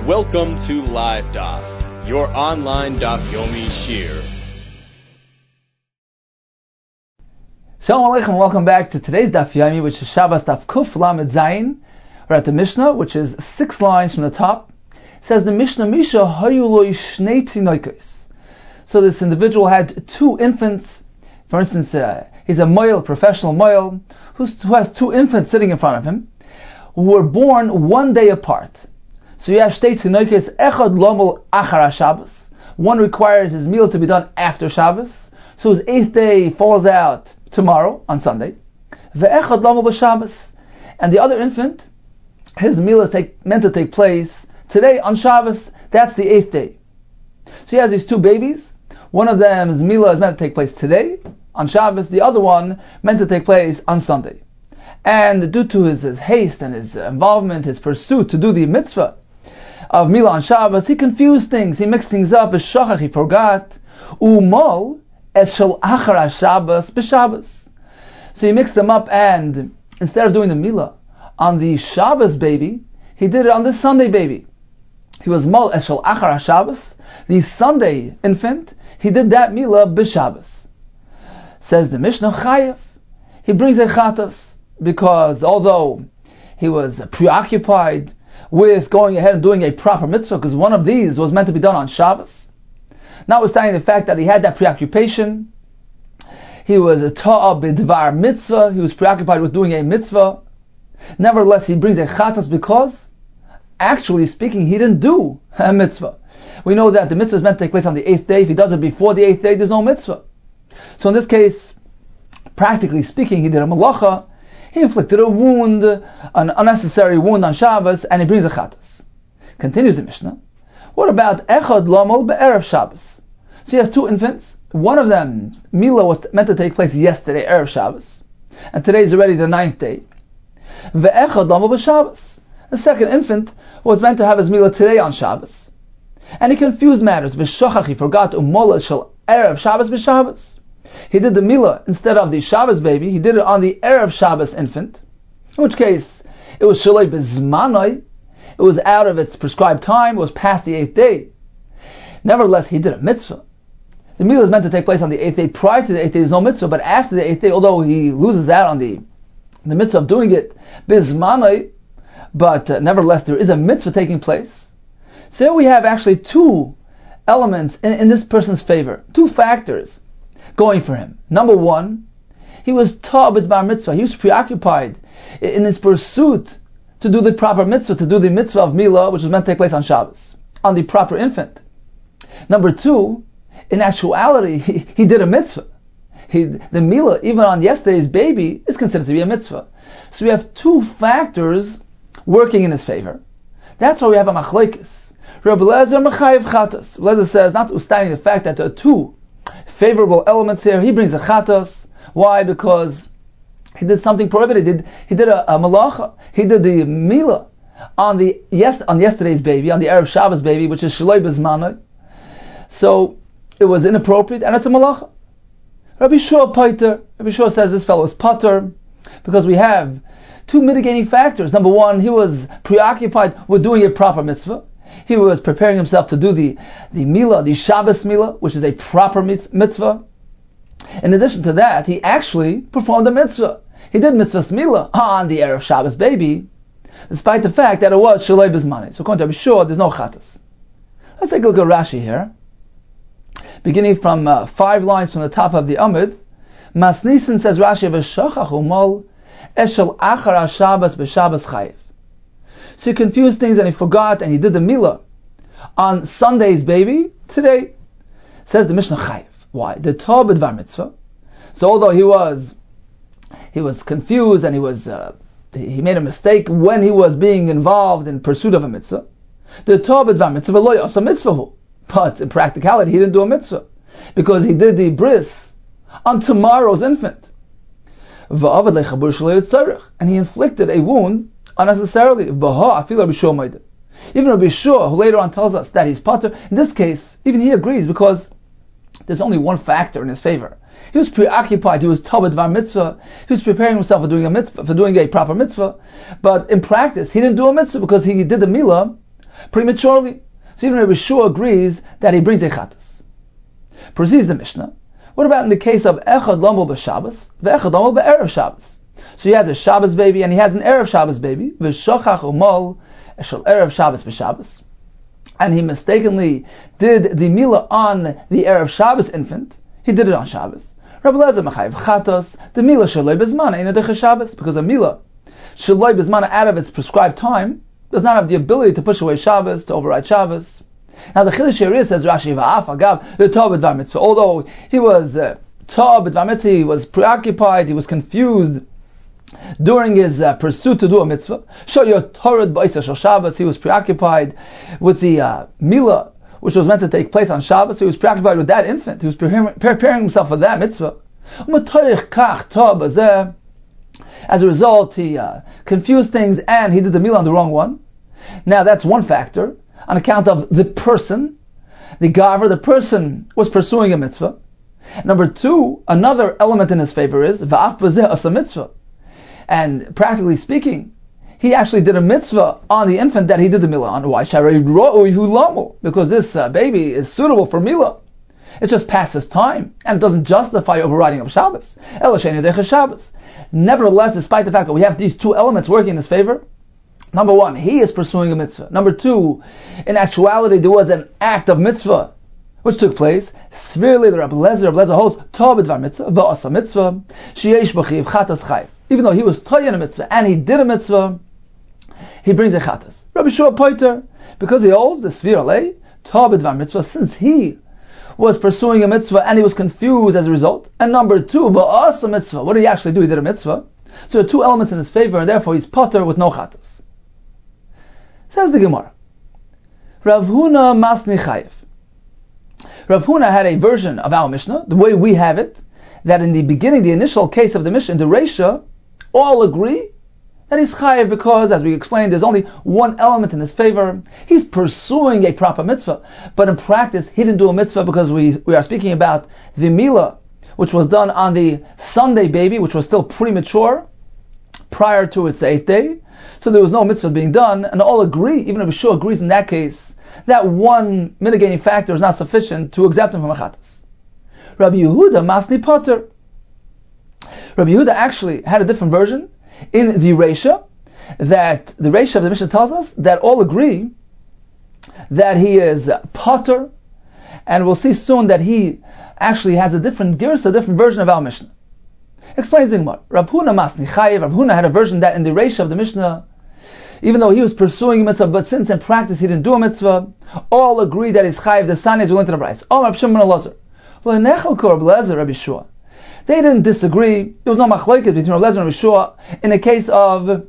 Welcome to Live Daf, your online Daf Yomi Shir. Shalom Aleichem, and welcome back to today's Daf Yomi, which is Shabbos Daf Kuf Lamed Zayin. We're at the Mishnah, which is 6 lines from the top. It says the Mishnah Misha Hayu Lo Shnei Tinoikos. So this individual had 2 infants. For instance, he's a moil, professional moil, who has 2 infants sitting in front of him, who were born one day apart. So you have Shtei Tinoikos Echad Lomel Achar Shabbos. One requires his meal to be done after Shabbos, so his 8th day falls out tomorrow, on Sunday. Ve'echad Lomel B'Shabbos. And the other infant, his meal is meant to take place today on Shabbos. That's the 8th day. So he has these 2 babies. One of them's meal is meant to take place today on Shabbos. The other one meant to take place on Sunday. And due to his haste and his involvement, his pursuit to do the mitzvah of Milah on Shabbos, he confused things, he mixed things up, he forgot. Umol eshel achar Shabbos b'Shabbos. So he mixed them up, and instead of doing the Milah on the Shabbos baby, he did it on the Sunday baby. He was mol eshel achar Shabbos, the Sunday infant, he did that Milah b'Shabbos. Says the Mishnah Chayev. He brings a chatas, because although he was preoccupied with going ahead and doing a proper mitzvah, because one of these was meant to be done on Shabbos, notwithstanding the fact that he had that preoccupation, he was a ta'a b'dvar mitzvah, he was preoccupied with doing a mitzvah. Nevertheless, he brings a chatas because, actually speaking, he didn't do a mitzvah. We know that the mitzvah is meant to take place on the 8th day. If he does it before the 8th day, there's no mitzvah. So in this case, practically speaking, he did a malacha. He inflicted a wound, an unnecessary wound on Shabbos, and he brings a chatas. Continues the Mishnah. What about echad lomel be'erev Shabbos? So he has 2 infants. One of them, Milah, was meant to take place yesterday, erev Shabbos, and today is already the 9th day. Ve'echad lomel b'Shabbos. The second infant was meant to have his Milah today on Shabbos, and he confused matters. V'shachach, he forgot umol shel erev Shabbos b'Shabbos. He did the Milah instead of the Shabbos baby. He did it on the Erev Shabbos infant. In which case, it was Shalei Bezmanoi. It was out of its prescribed time. It was past the 8th day. Nevertheless, he did a mitzvah. The Milah is meant to take place on the 8th day. Prior to the 8th day, there's no mitzvah. But after the 8th day, although he loses out on the mitzvah of doing it Bezmanoi, but nevertheless, there is a mitzvah taking place. So we have actually 2 elements in this person's favor. 2 factors going for him. Number 1, he was ta'a b'dvar mitzvah. He was preoccupied in his pursuit to do the proper mitzvah, to do the mitzvah of Milah, which was meant to take place on Shabbos, on the proper infant. Number 2, in actuality, he did a mitzvah. The Milah, even on yesterday's baby, is considered to be a mitzvah. So we have 2 factors working in his favor. That's why we have a machlekes. Rabbi Eliezer mechayev chatas. Eliezer says, notwithstanding the fact that there are 2 favorable elements here, he brings a chatas. Why? Because he did something prohibited. He did a malacha. He did the Milah on yesterday's baby, on the Erev Shabbos baby, which is Shalei Bezmanoi. So it was inappropriate, and it's a malacha. Rabbi Shua Paiter. Rabbi Shua says this fellow is pater because we have 2 mitigating factors. Number 1, he was preoccupied with doing a proper mitzvah. He was preparing himself to do the Milah, the Shabbos Milah, which is a proper mitzvah. In addition to that, he actually performed a mitzvah. He did mitzvah's Milah on the Erev Shabbos baby, despite the fact that it was Shalei Bezmanoi. So according to Rabbi Shua, there's no chatas. Let's take a look at Rashi here. Beginning from 5 lines from the top of the Amud, Masnisin says Rashi, V'shachach umol eshel achar Shabbos b'Shabbos chayev. So he confused things and he forgot, and he did the Milah on Sunday's baby today. Says the Mishnah Chayev. Why? The ta'a b'dvar mitzvah. So although he was confused and he made a mistake when he was being involved in pursuit of a mitzvah, the ta'a b'dvar mitzvah lo yasa mitzvahu. But in practicality, he didn't do a mitzvah because he did the bris on tomorrow's infant. And he inflicted a wound unnecessarily. Even Rabbi Shua, who later on tells us that he's pater, in this case, even he agrees because there's only one factor in his favor. He was preoccupied, he was ta'a b'dvar mitzvah, he was preparing himself for doing a proper mitzvah, but in practice, he didn't do a mitzvah because he did the milah prematurely. So even Rabbi Shua agrees that he brings a chatas. Proceeds the Mishnah. What about in the case of echad lamol b'Shabbos, ve'echad lamol b'erev Shabbos? So he has a Shabbos baby and he has an erev Shabbos baby. V'shachach umol eshel erev Shabbos b'Shabbos. And he mistakenly did the milah on the erev Shabbos infant. He did it on Shabbos. Rabbi Lezer Machayev chatos the milah shaloi bezmana eina decha Shabbos, because a milah shaloi bezmana out of its prescribed time does not have the ability to push away Shabbos, to override Shabbos. Now the Chiddush here says Rashi va'af agav the Torah b'dvar mitzvah. Although he was Torah b'dvar mitzvah, he was preoccupied, he was confused during his pursuit to do a mitzvah. Shoyot Torah b'isa shel Shabbos, he was preoccupied with the milah which was meant to take place on Shabbos. So he was preoccupied with that infant. He was preparing himself for that mitzvah. As a result, he confused things and he did the milah on the wrong one. Now that's one factor, on account of the person, the gaver, the person was pursuing a mitzvah. Number two, another element in his favor is va'af b'zeh asa mitzvah. And practically speaking, he actually did a mitzvah on the infant that he did the milah on. Why? Because this baby is suitable for milah. It's just past his time, and it doesn't justify overriding of Shabbos. Nevertheless, despite the fact that we have these two elements working in his favor, number one, he is pursuing a mitzvah. Number two, in actuality, there was an act of mitzvah which took place. Severely, the Rabbi Lezer holds Torah b'dvar mitzvah, va'asa mitzvah, sheyesh b'chiv chatas chayiv. Even though he was Torah in a mitzvah and he did a mitzvah, he brings a chatas. Rabbi Shua Poiter, because he holds the Svir Alei, Torah b'dvar mitzvah, since he was pursuing a mitzvah and he was confused as a result. And number two, va'asa mitzvah. What did he actually do? He did a mitzvah. So there are two elements in his favor, and therefore he's Poiter with no chatas. Says the Gemara, Rav Huna Masni Chayev. Rav Huna had a version of our Mishnah, the way we have it, that in the beginning, the initial case of the Mishnah, in the Reisha, all agree that he's chayev because, as we explained, there's only one element in his favor. He's pursuing a proper mitzvah, but in practice, he didn't do a mitzvah because we are speaking about the milah, which was done on the Sunday baby, which was still premature, prior to its 8th day. So there was no mitzvah being done, and all agree, even if Yeshua agrees in that case, that one mitigating factor is not sufficient to exempt him from a chatas. Rabbi Yehuda Masni Potter. Rabbi Yehuda actually had a different version in the Reisha, that the Reisha of the Mishnah tells us that all agree that he is Potter, and we'll see soon that he actually has a different girsa, a different version of our Mishnah. Explains the Gemara. Rav Huna Masni Chayev. Rav Huna had a version that in the Reisha of the Mishnah, even though he was pursuing a mitzvah, but since in practice he didn't do a mitzvah, all agree that he's Chayev. The Sani is willing to the price. Rav Shimon Elazar. Rabbi Shua. They didn't disagree. There was no machlokes between Rabbi Lezer and Rabbi Shua in the case of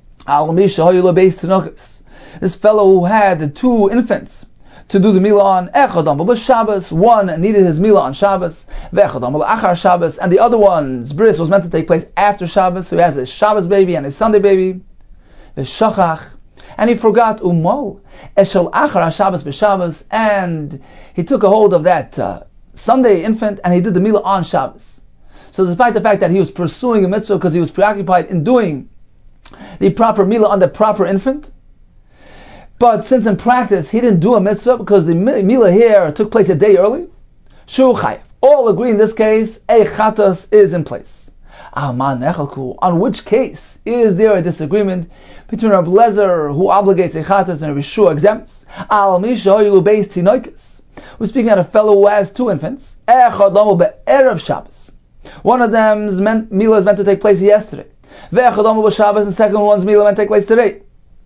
this fellow who had two infants to do the milah on echad but Shabbos. One needed his milah on Shabbos, achar Shabbos, and the other one's bris was meant to take place after Shabbos. So he has a Shabbos baby and a Sunday baby. V'shachach, and he forgot umol eshel achar Shabbos b'Shabbos, and he took a hold of that Sunday infant and he did the milah on Shabbos. So despite the fact that he was pursuing a mitzvah because he was preoccupied in doing the proper milah on the proper infant, but since in practice he didn't do a mitzvah because the milah here took place a day early, shu chayev. All agree in this case, a chatas is in place. On which case is there a disagreement between Rabbi Lezer, who obligates a chatas, and Rabbi Shua exempts? We're speaking about a fellow who has two infants. One of them's milah is meant to take place yesterday. And the second one's milah meant to take place today.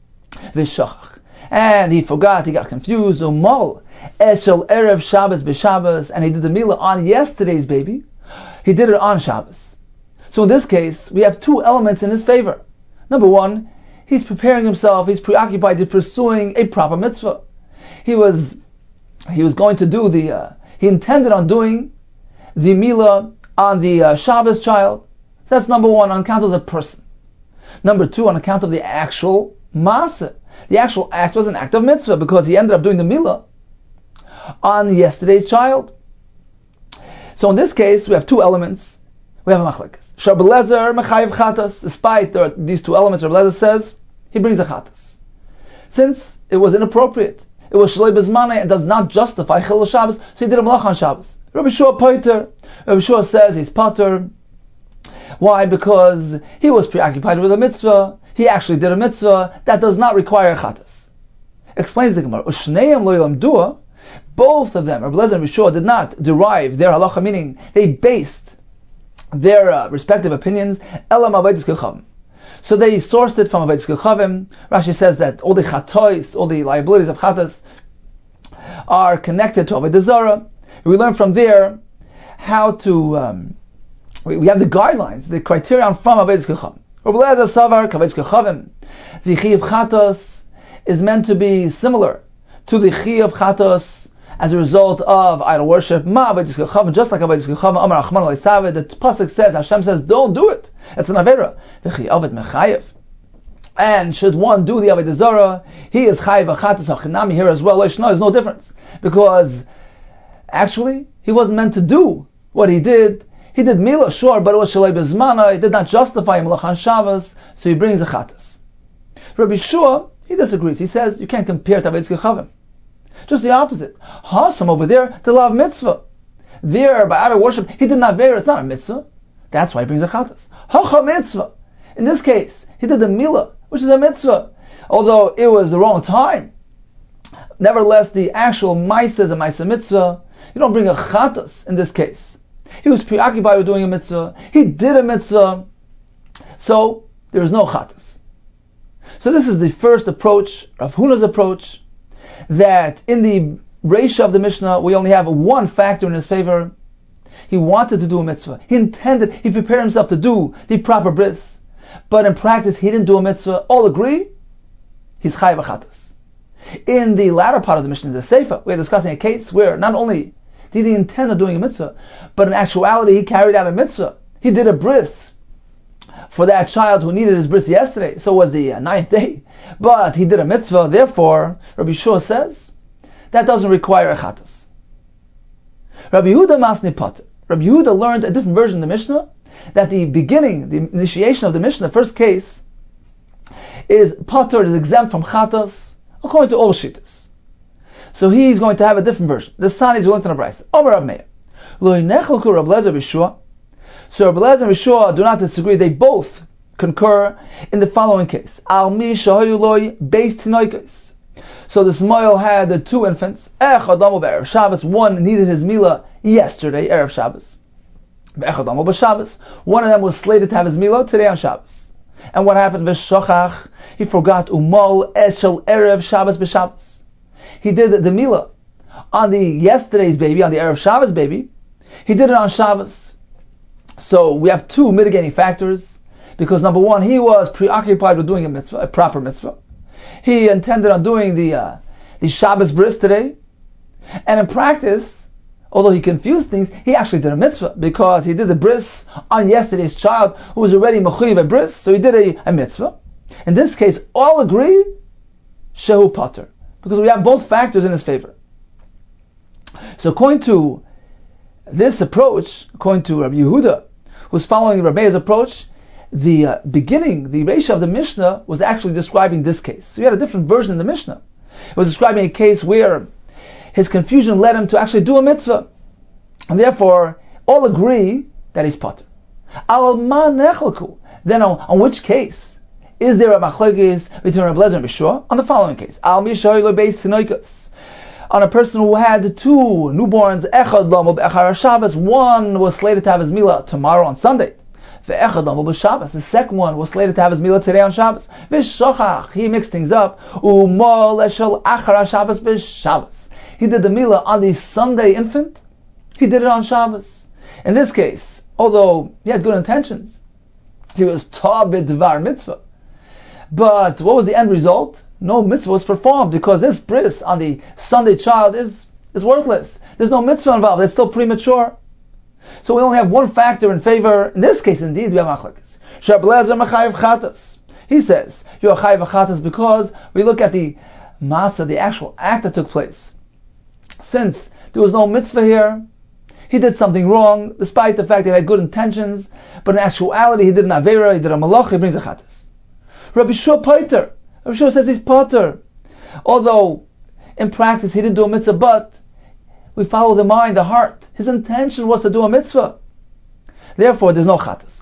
And he forgot, he got confused. And he did the milah on yesterday's baby. He did it on Shabbos. So in this case, we have two elements in his favor. Number one, he's preparing himself, he's preoccupied with pursuing a proper mitzvah. He was going to do he intended on doing the milah on the Shabbos child. So that's number one, on account of the person. Number two, on account of the actual maaseh. The actual act was an act of mitzvah because he ended up doing the milah on yesterday's child. So in this case, we have two elements. We have a machlokes. Rabbi Lezer mechayev chatas. Despite these two elements, Rabbi Lezer says he brings a chatas. since it was inappropriate. It was Shalei Bezmanai and does not justify Chilul Shabbos, so he did a Malach on Shabbos. Rabbi Shua Paiter. Rabbi Shua says he's Pater. Why? Because he was preoccupied with a mitzvah. He actually did a mitzvah that does not require Chatas. Explains the Gemara. Ushneim lo ylamdua. Both of them, Rabbi Lezer and Rabbi Shua, did not derive their halacha, meaning they based their respective opinions elam avodas kechavim. So they sourced it from avodas kechavim. Rashi says that all the chatois, all the liabilities of chatas, are connected to avodah zarah. We learn from there how to. We have the guidelines, the criterion from avodas kechavim. Rabbi Lezer savar kavodas kechavim. The chiyuv chatos is meant to be similar to the chiyuv chatos as a result of idol worship, just like avodas kechavim. Amar Achman Leisavid. The pasuk says, Hashem says, don't do it. It's an avera. The chiyavet mechayev. And should one do the avodah zarah, he is chayev achatas achinami here as well. There's no difference, because actually he wasn't meant to do what he did. He did milah, sure, but it was shalei bezmana. He did not justify malach on Shabbos, so he brings a chatas. Rabbi Shua, he disagrees. He says you can't compare to avodas kechavim. Just the opposite. Hasam over there, the law of mitzvah. There, by idol worship, he did not veer. It's not a mitzvah. That's why he brings a chatas. Hacha mitzvah. In this case, he did the milah, which is a mitzvah. Although it was the wrong time. Nevertheless, the actual maisa is a maisa mitzvah. You don't bring a chatas in this case. He was preoccupied with doing a mitzvah. He did a mitzvah. So, there is no chatas. So this is the first approach, Rav Huna's approach, that in the Reisha of the Mishnah, we only have one factor in his favor. He wanted to do a mitzvah. He prepared himself to do the proper bris. But in practice, he didn't do a mitzvah. All agree, he's chayav achatas. In the latter part of the Mishnah, the Seifa, we're discussing a case where not only did he intend on doing a mitzvah, but in actuality, he carried out a mitzvah. He did a bris for that child who needed his bris yesterday. So it was the 9th day. But he did a mitzvah, therefore, Rabbi Shua says, that doesn't require a chatas. Rabbi Yehuda masni pater. Rabbi Yehuda learned a different version of the Mishnah, that the beginning, the initiation of the Mishnah, the first case, is pater, is exempt from chatas, according to all shittas. So he's going to have a different version. The Sani is willing to Nebraisa. Omer Rav Meir. Lo yinechelku Rabbi Lezer B'Shua. So Rabbi Lezer and Shua do not disagree. They both concur in the following case. Al mi shahayu loy beis tinoikos. So the Smoil had the two infants. Echad amo be'erev Shabbos. One needed his milah yesterday, erev Shabbos. Echad amo b'Shabbos. One of them was slated to have his milah today on Shabbos. And what happened? V'shachach. He forgot umol eshel erev Shabbos b'Shabbos. He did the milah on the yesterday's baby, on the erev Shabbos baby. He did it on Shabbos. So we have two mitigating factors, because number one, he was preoccupied with doing a mitzvah, a proper mitzvah. He intended on doing the Shabbos bris today, and in practice, although he confused things, he actually did a mitzvah, because he did the bris on yesterday's child who was already mechuyev a bris, so he did a mitzvah. In this case, all agree, shehu pater, because we have both factors in his favor. So according to this approach, according to Rabbi Yehuda, who's following Rabbi Meir's approach, the beginning, the Reisha of the Mishnah was actually describing this case. So we had a different version in the Mishnah. It was describing a case where his confusion led him to actually do a mitzvah. And therefore, all agree that he's pater. Al ma nechelku. Then on which case is there a machlokes between Rabbi Lezer and Rabbi Shua? On the following case. Al mi shahayu beis tinoikos. On a person who had two newborns, echad lamo be'echar Shabbos. One was slated to have his milah tomorrow on Sunday. Ve'echad lamo b'Shabbos. The second one was slated to have his milah today on Shabbos. V'shachach. He mixed things up. Umol eshel achar Shabbos b'Shabbos. He did the milah on the Sunday infant. He did it on Shabbos. In this case, although he had good intentions, he was tabid dvar mitzvah. But what was the end result? No mitzvah was performed, because this bris on the Sunday child is worthless. There's no mitzvah involved. It's still premature. So we only have one factor in favor. In this case, indeed, we have machlokes. Rabbi Lezer mechayev chatas. He says you're chayev chatas because we look at the masa, the actual act that took place. Since there was no mitzvah here, he did something wrong, despite the fact that he had good intentions. But in actuality, he did an avera, he did a malach, he brings a chatas. Rabbi Shua pater. Rabbi Shua says he's pater. Although in practice he didn't do a mitzvah, but we follow the mind, the heart. His intention was to do a mitzvah. Therefore, there's no chatas.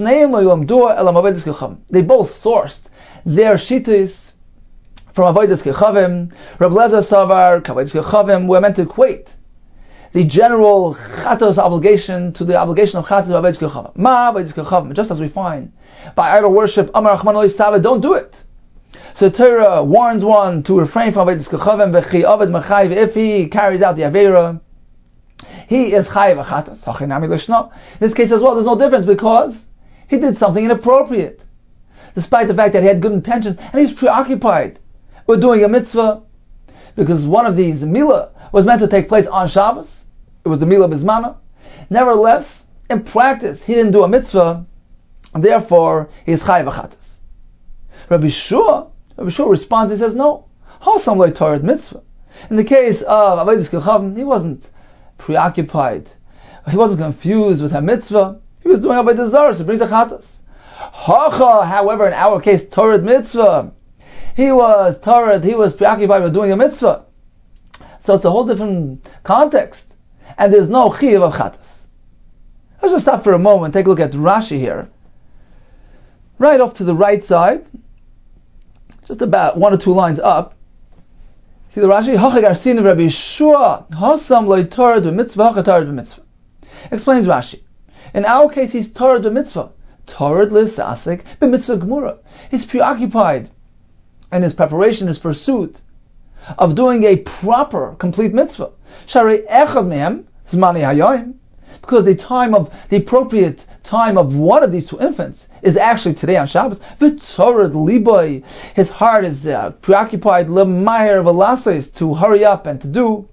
They both sourced their shittis from avodas kechavim. Reb Lezer Savar, avodas kechavim, were meant to equate the general chatos obligation to the obligation of chatos of avodas kechavim. Ma avodas kechavim, just as we find by idol worship, Amar Rachman Li Saveh, don't do it. So Torah warns one to refrain from avodas kechavim. V'chi aved mechayv, if he carries out the avera, he is chayiv achatas. Hachinami lishno. In this case as well, there's no difference because he did something inappropriate, despite the fact that he had good intentions and he's preoccupied with doing a mitzvah, because one of these milah was meant to take place on Shabbos. It was the milah bismana. Nevertheless, in practice, he didn't do a mitzvah, and therefore he is chayiv achatas. Rabbi Shua responds. He says, "No, hasam lo Torah mitzvah." In the case of avodas kechavim, he wasn't preoccupied. He wasn't confused with a mitzvah. He was doing avodah zarah, so it brings a chatas. However, in our case, Torah mitzvah, he was preoccupied with doing a mitzvah. So it's a whole different context. And there's no chiyuv of chatas. Let's just stop for a moment, take a look at Rashi here. Right off to the right side, just about 1 or 2 lines up. See the Rashi? Rabbi Shua, hasam lo Torah b'mitzvah, Torah b'mitzvah. Explains Rashi. In our case, he's Torah b'mitzvah. Torah l'sasik b'mitzvah gemura. He's preoccupied in his preparation, his pursuit of doing a proper, complete mitzvah. Sharei echad mehem zmani hayoim, because the appropriate time of one of these 2 infants is actually today on Shabbos. V'torah liboy, his heart is preoccupied l'mayir v'lasos, to hurry up and to do.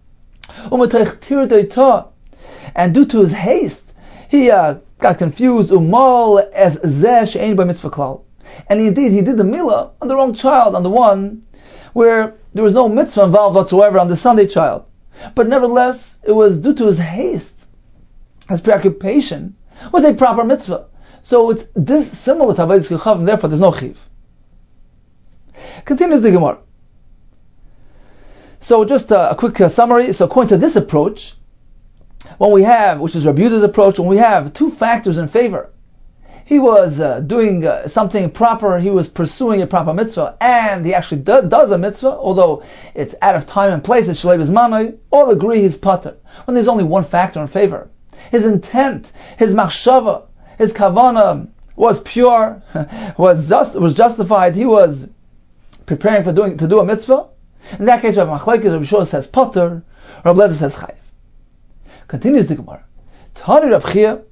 And due to his haste, he got confused. Umal as zeh she'ein by mitzvah klal. And indeed, he did the milah on the wrong child, on the one where there was no mitzvah involved whatsoever, on the Sunday child. But nevertheless, it was due to his haste, his preoccupation with a proper mitzvah. So it's this similar to avodas kechavim, therefore there's no chiv. Continues the Gemara. So just a quick summary. So according to this approach, when we have, which is Rabbi Yehuda's approach, when we have 2 factors in favor, he was doing something proper, he was pursuing a proper mitzvah, and he actually does a mitzvah, although it's out of time and place, it's shalei b'zmanai, all agree he's pater. When there's only one factor in favor, his intent, his machshava, his kavana was pure, was justified, he was preparing to do a mitzvah. In that case, we have machlekes. Rabbi Shua says pater, Rabbi Lezer says chayiv. Continues the Gemara. Tani Rab Chia,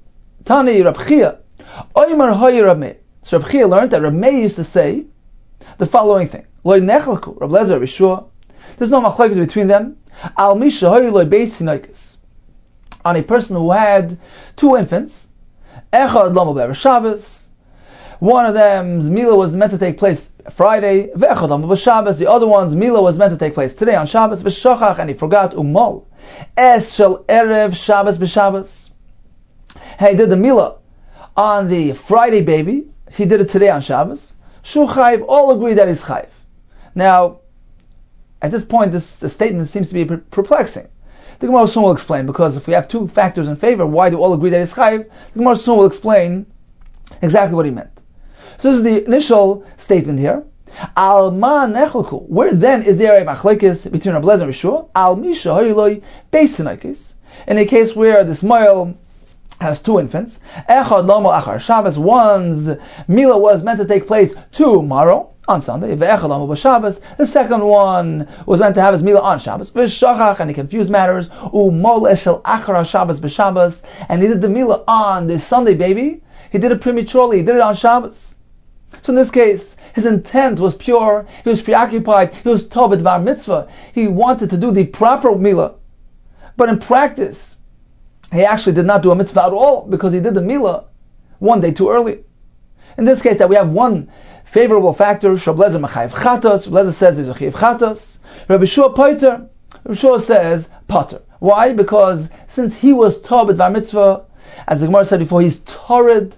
Oymar Hoy Rab Meir. So Rab Chia learned that Rab Meir used to say the following thing: Loy nechlaku, Rab Lezer, Rabbi Shua. There's no machlekes between them. Al misha hoy loy beis tinoikos. On a person who had 2 infants, Echad Lamo Be'er Shabbos. One of them's milah was meant to take place Friday. Ve'echad Lamo B'Shabbos. The other one's milah was meant to take place today on Shabbos. V'shachach, and he forgot umol. Es shel erev Shabbos b'Shabbos. He did the milah on the Friday baby. He did it today on Shabbos. Shu chayiv. All agree that he's chayiv. Now, at this point, the statement seems to be perplexing. The Gemara soon will explain, because if we have 2 factors in favor, why do all agree that he's chayiv? The Gemara soon will explain exactly what he meant. So this is the initial statement here. Al ma nechelku. Where then is there a machlekes between Rabbi Lezer and Rishua? Al misha hoyloi beis tinoikos. In a case where this male has 2 infants, echad lamo achar Shabbos. One's milah was meant to take place tomorrow on Sunday. Ve'echad lamo b'Shabbos. The second one was meant to have his milah on Shabbos. V'shachach, and he confused matters. Umol eshel achar Shabbos b'Shabbos, and he did the milah on the Sunday baby. He did it prematurely. He did it on Shabbos. So in this case, his intent was pure. He was preoccupied. He was tov b'dvar mitzvah. He wanted to do the proper milah, but in practice, he actually did not do a mitzvah at all, because he did the milah 1 day too early. In this case, that we have one favorable factor. Rabbi Lezer machayev chatos. Rabbi Lezer says there's a chayev chatos. Rabbi Shua pater. Rabbi Shua says pater. Why? Because since he was tov b'dvar mitzvah, as the Gemara said before, he's torrid.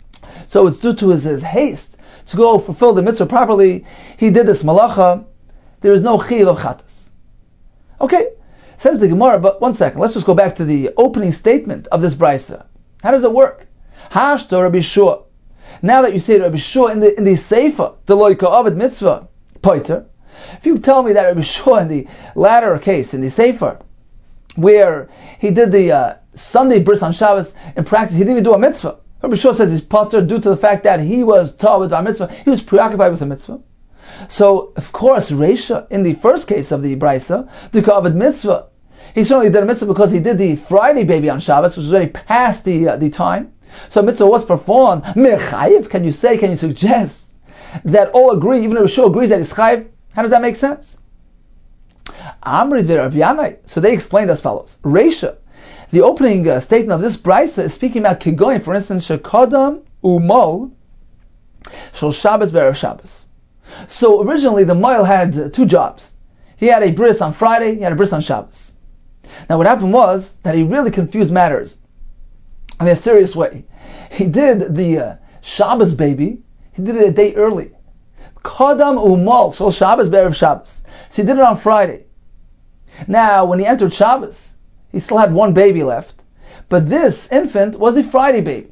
So it's due to his haste to go fulfill the mitzvah properly. He did this malacha, there is no chiyuv of chatas. Okay, says the Gemara, but one second, let's just go back to the opening statement of this brisa. How does it work? Hashto Rabbi Shua. Now that you say Rabbi Shua in the Sefer, the loika avid mitzvah, poiter, if you tell me that Rabbi Shua in the latter case, in the Sefer, where he did the Sunday bris on Shabbos, in practice he didn't even do a mitzvah. Rabbi Shua says he's potter due to the fact that he was taught with our mitzvah, he was preoccupied with a mitzvah. So, of course, Reisha, in the first case of the brisa, the Kavod mitzvah, he certainly did a mitzvah because he did the Friday baby on Shabbos, which was already past the time. So a mitzvah was performed. Mechayiv, can you suggest that all agree, even if Reisha agrees that it's chayiv? How does that make sense? Amri Rabbi Yanai. So they explained as follows. Reisha, the opening statement of this brisa is speaking about kigoyin, for instance, shekadam umol shel Shabbos be'erev Shabbos. So originally the Moil had two jobs. He had a bris on Friday, he had a bris on Shabbos. Now what happened was that he really confused matters in a serious way. He did the Shabbos baby, he did it a day early. Kadam umal shel Shabbos be'erev Shabbos. So he did it on Friday. Now when he entered Shabbos, he still had one baby left, but this infant was a Friday baby.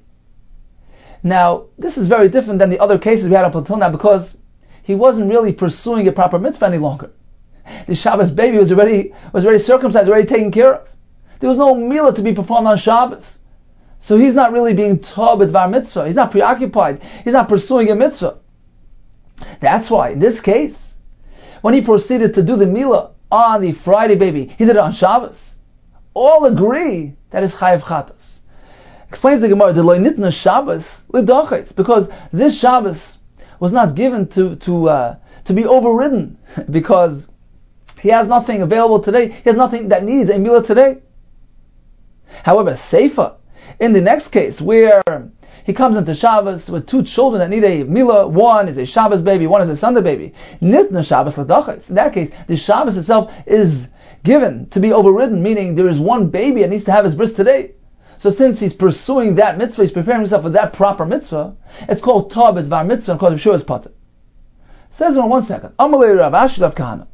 Now this is very different than the other cases we had up until now, because he wasn't really pursuing a proper mitzvah any longer. The Shabbos baby was already circumcised, already taken care of. There was no milah to be performed on Shabbos. So he's not really being taught b'dvar mitzvah. He's not preoccupied. He's not pursuing a mitzvah. That's why, in this case, when he proceeded to do the milah on the Friday baby, he did it on Shabbos. All agree that it's chayav chatas. Explains the Gemara, the lo nitna Shabbos lidachos, because this Shabbos was not given to be overridden, because he has nothing available today. He has nothing that needs a milah today. However, Seifa, in the next case, where he comes into Shabbos with two children that need a milah, one is a Shabbos baby, one is a Sunday baby, nitna Shabbos l'dachos. In that case, the Shabbos itself is given to be overridden, meaning there is one baby that needs to have his bris today. So since he's pursuing that mitzvah, he's preparing himself for that proper mitzvah, it's called Tah b'dvar mitzvah, and called Yeshua Potter. Says in 1 second, Amalei Rav Ashi Rav Kahana.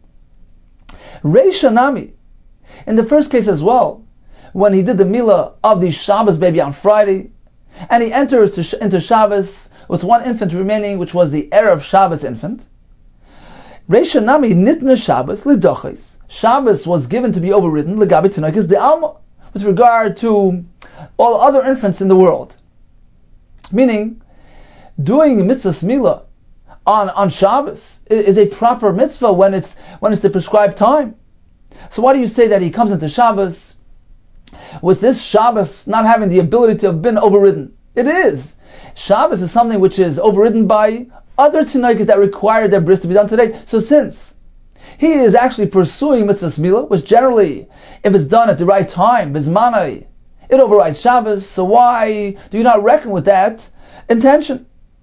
Reisha Nami, in the first case as well, when he did the milah of the Shabbos baby on Friday, and he enters into Shabbos with one infant remaining, which was the Erev Shabbos infant, Reisha Nami nitna Shabbos lidachos. Shabbos was given to be overridden, legabi tinoikos de alma, with regard to all other infants in the world. Meaning, doing mitzvah milah on Shabbos is a proper mitzvah when it's the prescribed time. So why do you say that he comes into Shabbos with this Shabbos not having the ability to have been overridden? It is. Shabbos is something which is overridden by other tinoikos that require their bris to be done today. So since he is actually pursuing mitzvah milah, which generally, if it's done at the right time, bizmanai, it overrides Shabbos, so why do you not reckon with that intention?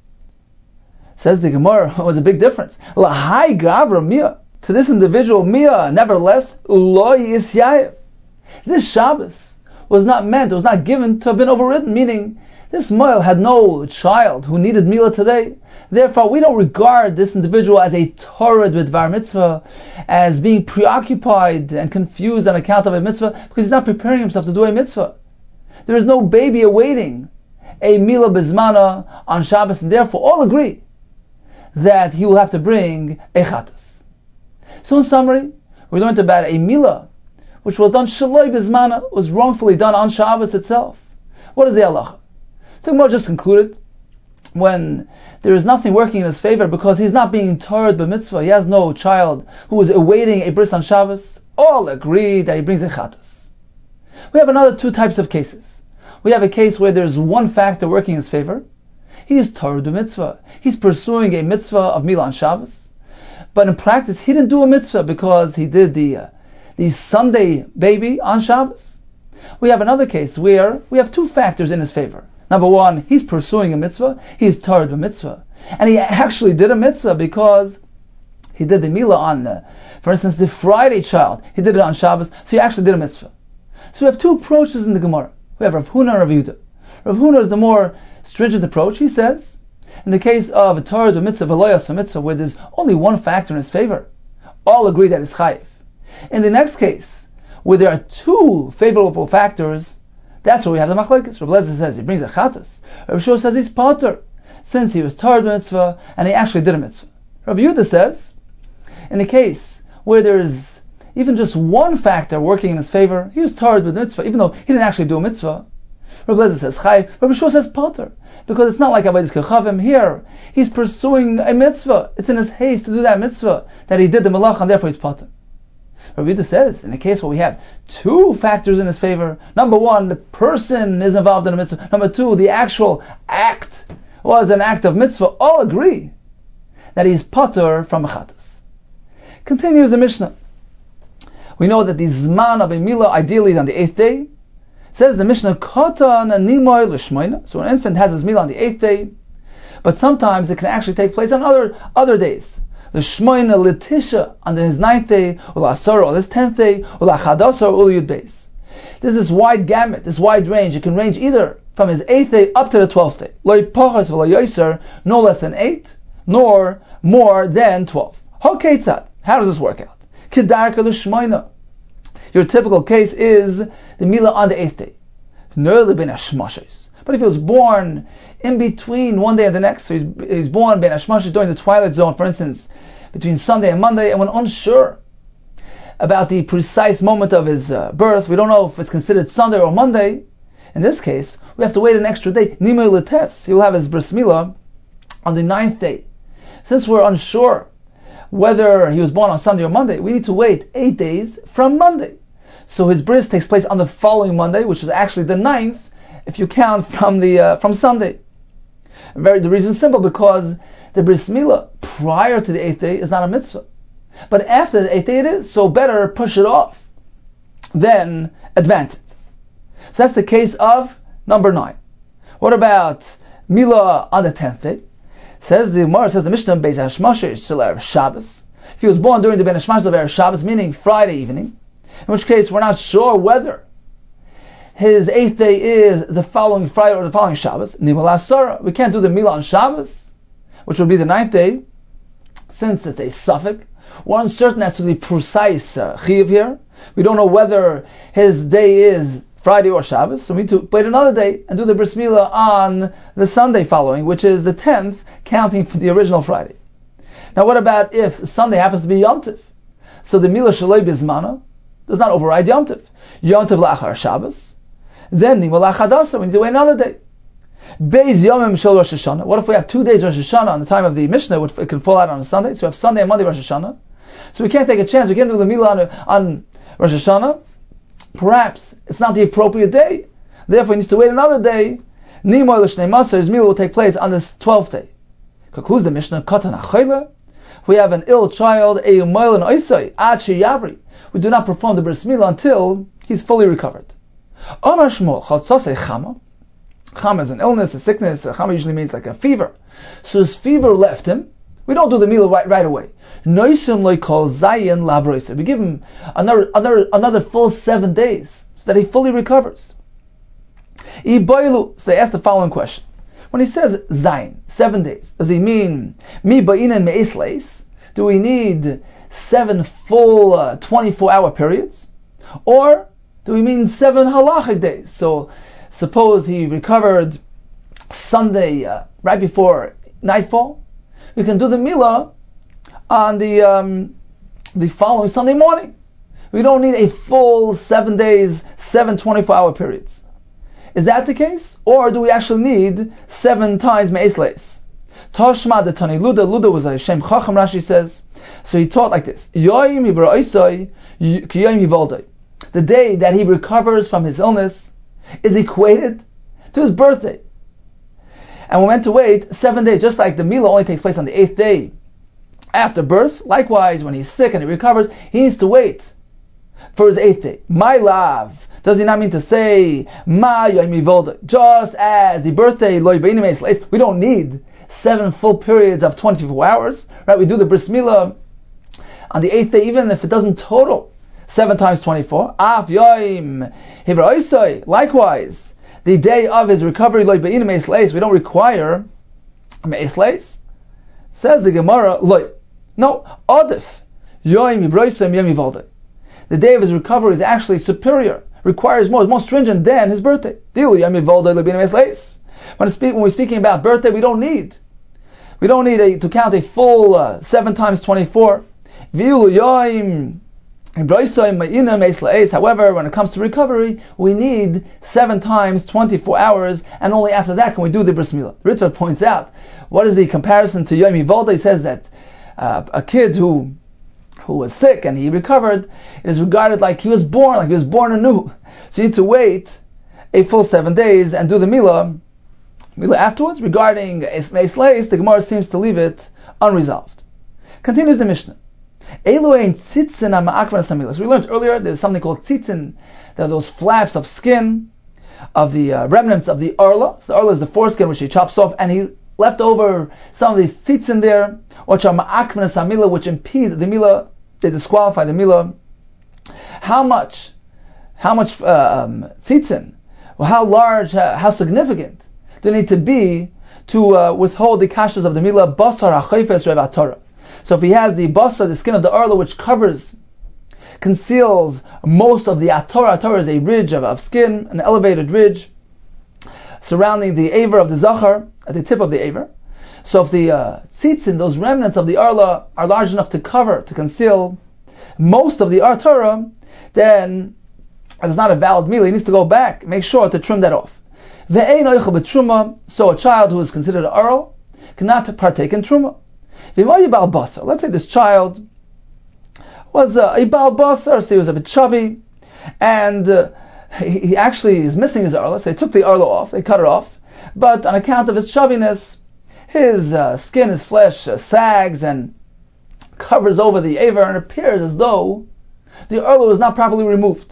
Says the Gemara, it was a big difference. Lahai gavra mia, to this individual mia, nevertheless, lo yisyayev. This Shabbos was not given to have been overridden, meaning this moil had no child who needed milah today. Therefore, we don't regard this individual as a Torah with Dvar Mitzvah, as being preoccupied and confused on account of a mitzvah, because he's not preparing himself to do a mitzvah. There is no baby awaiting a milah bizmana on Shabbos, and therefore all agree that he will have to bring a chatas. So in summary, we learned about a milah which was done shaloi bizmana, was wrongfully done on Shabbos itself. What is the halacha? The Gemara just concluded, when there is nothing working in his favor because he's not being torah b'mitzvah, he has no child who is awaiting a bris on Shabbos, all agree that he brings a chatas. We have another two types of cases. We have a case where there's one factor working in his favor. He is torah b'mitzvah. He's pursuing a mitzvah of milah on Shabbos, but in practice he didn't do a mitzvah because he did the Sunday baby on Shabbos. We have another case where we have two factors in his favor. Number one, he's pursuing a mitzvah, he's torah b'mitzvah, and he actually did a mitzvah because he did the milah on, for instance, the Friday child. He did it on Shabbos, so he actually did a mitzvah. So we have two approaches in the Gemara. We have Rav Huna and Rav Yehuda. Rav Huna is the more stringent approach. He says, in the case of a Torah b'mitzvah, v'lo yasa mitzvah, where there's only one factor in his favor, all agree that it's chayiv. In the next case, where there are two favorable factors, that's where we have the machlokes. Rabbi Eliezer says he brings a chatas. Rabbi Shua says he's pater, since he was tarred mitzvah and he actually did a mitzvah. Rabbi Yehuda says, in the case where there is even just one factor working in his favor, he was tarred with mitzvah, even though he didn't actually do a mitzvah. Rabbi Eliezer says chayiv. Rabbi Shua says pater, because it's not like Avodas Kechavim here. He's pursuing a mitzvah. It's in his haste to do that mitzvah that he did the malach, and therefore he's pater. Rabbi Yehuda says, in a case where we have two factors in his favor, number one, the person is involved in a mitzvah. Number two, the actual act was an act of mitzvah. All agree that he's pater from a chatas. Continues the Mishnah. We know that the zman of a milah ideally is on the 8th day. Says the Mishnah, katan nimoy l'shmoina. So an infant has his milah on the 8th day, but sometimes it can actually take place on other days. The shmoina l'tisha on his 9th day, ula asara on his 10th day, ula chadasar ula yud beis. There's this wide gamut, this wide range. It can range either from his 8th day up to the 12th day. Lo pachas v'lo yoser, no less than 8, nor more than 12. Haketzad. How does this work out? Kedarka l'shmoina. Your typical case is the milah on the 8th day. But if he was born in between one day and the next, so he's born ben hashmashes during the twilight zone, for instance, between Sunday and Monday, and when unsure about the precise moment of his birth, we don't know if it's considered Sunday or Monday. In this case, we have to wait an extra day. Nimei l'tes, he will have his bris milah on the 9th day. Since we're unsure whether he was born on Sunday or Monday, we need to wait 8 days from Monday. So his bris takes place on the following Monday, which is actually the 9th, if you count from Sunday. The reason is simple, because the bris milah prior to the 8th day is not a mitzvah, but after the 8th day it is. So better push it off than advance it. So that's the case of number 9. What about milah on the 10th day? Says the Mishnah, Beis Hashmasher Erev Shabbos. If he was born during the Ben Hashmasher of Erev Shabbos, meaning Friday evening, in which case we're not sure whether his 8th day is the following Friday or the following Shabbos. Nimul Asara. We can't do the milah on Shabbos, which will be the 9th day, since it's a suffix. We're uncertain as to the precise chiyuv here. We don't know whether his day is Friday or Shabbos, so we need to wait another day and do the bris milah on the Sunday following, which is the 10th, counting for the original Friday. Now what about if Sunday happens to be Yom Tov? So the milah shalei bizmana does not override Yom Tov. Yom Tov la'achar Shabbos, then nimul achadasa, we need to wait another day. Beis yomim shel Rosh Hashanah. What if we have 2 days Rosh Hashanah on the time of the Mishnah? It can fall out on a Sunday, so we have Sunday and Monday Rosh Hashanah. So we can't take a chance, we can't do the milah on Rosh Hashanah. Perhaps it's not the appropriate day, therefore he needs to wait another day. Nimoy l'shnei masar, his milah will take place on the 12th day. Concludes the Mishnah, katan achayla. We have an ill child, a moil and oisai, ad sheyavri. We do not perform the bris milah until he's fully recovered. Amar Shmuel, chatzasei chama. Chama is an illness, a sickness. Chama usually means like a fever. So his fever left him. We don't do the milah right away. Noisim loikol zayin lavroisa. We give him another full 7 days so that he fully recovers. Iboilu. So they ask the following question: when he says zayin, 7 days, does he mean mi ba'inan me'es leis? Do we need 7 full 24-hour periods, or do we mean 7 halachic days? So suppose he recovered Sunday right before nightfall, we can do the milah on the following Sunday morning. We don't need a full 7 days, 7 24-hour periods. Is that the case? Or do we actually need 7 times me'es leis? Tashma de Tani Luda. Luda was a Shem Chacham, Rashi says. So he taught like this: Yoyim Yivra'isai Kiyoyim Yivoldai. The day that he recovers from his illness is equated to his birthday. And we're meant to wait 7 days, just like the milah only takes place on the 8th day after birth. Likewise, when he's sick and he recovers, he needs to wait for his 8th day. My love, does he not mean to say Ma Yoyim Yivoldai? Just as the birthday Lo Yibeinu Me'es Leis, we don't need 7 full periods of 24 hours, right? We do the bris milah on the 8th day, even if it doesn't total 7 times 24. Af Yoim Hivra'isai. Likewise, the day of his recovery, Lo Yibeinu Me'es Leis, we don't require Me'es Leis. Says the Gemara, Lo. No, Adif The day of his recovery is actually superior, requires more, is more stringent than his birthday. When we're speaking about birthday, we don't need to count a full 7 times 24. However, when it comes to recovery, we need 7 times 24 hours, and only after that can we do the bris milah. The Ritva points out, what is the comparison to Yom Yivolda? He says that a kid who was sick and he recovered, it is regarded like he was born anew. So you need to wait a full 7 days and do the milah afterwards. Regarding Meis Leis, the Gemara seems to leave it unresolved. Continues the Mishnah. So we learned earlier there's something called tzitzin. There are those flaps of skin of the remnants of the arla. So the arla is the foreskin which he chops off, and he left over some of these tzitzin there, which are ma'akman samila, which impede the milah. They disqualify the milah. How much tzitzin? Well, how large? How significant do they need to be to withhold the kashas of the milah? Basar ha'chayfes rev atara. So if he has the basar, the skin of the arla, which conceals most of the atorah. Atorah is a ridge of skin, an elevated ridge surrounding the aver of the zachar, at the tip of the aver. So if the tzitzin, those remnants of the arla, are large enough to conceal most of the atorah, then it is not a valid milah. He needs to go back, make sure to trim that off. So a child who is considered an arl cannot partake in truma. Let's say this child was a Baal Basar, so he was a bit chubby, and he actually is missing his arla, so they took the arla off, they cut it off, but on account of his chubbiness, his skin, his flesh sags and covers over the aver, and it appears as though the arla was not properly removed.